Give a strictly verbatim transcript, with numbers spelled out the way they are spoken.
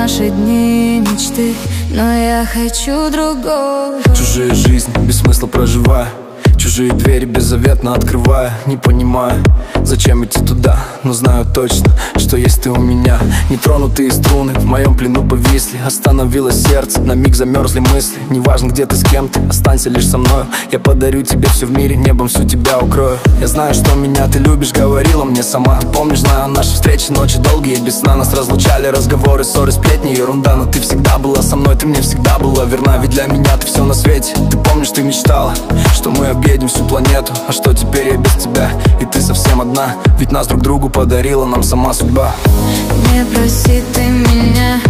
наши дни мечты, но я хочу другого. Чужие жизни без смысла проживаю, чужие двери беззаветно открывая. Не понимаю, зачем идти туда, но знаю точно, что есть ты у меня. Нетронутые струны в моем плену повисли, остановилось сердце, на миг замерзли мысли. Неважно, где ты, с кем ты, останься лишь со мною. Я подарю тебе все в мире, небом всю тебя укрою. Я знаю, что меня ты любишь, говорила мне сама. Помнишь, знаю, наши встречи, ночи долгие, без сна нас разлучали разговоры, ссоры, сплетни, ерунда. Но ты всегда была со мной, ты мне всегда была верна, ведь для меня ты все на свете. Ты помнишь, ты мечтала, что мы объедем всю планету, а что теперь я без тебя, и ты совсем одна. Ведь нас друг другу подарила нам сама судьба. Не проси ты меня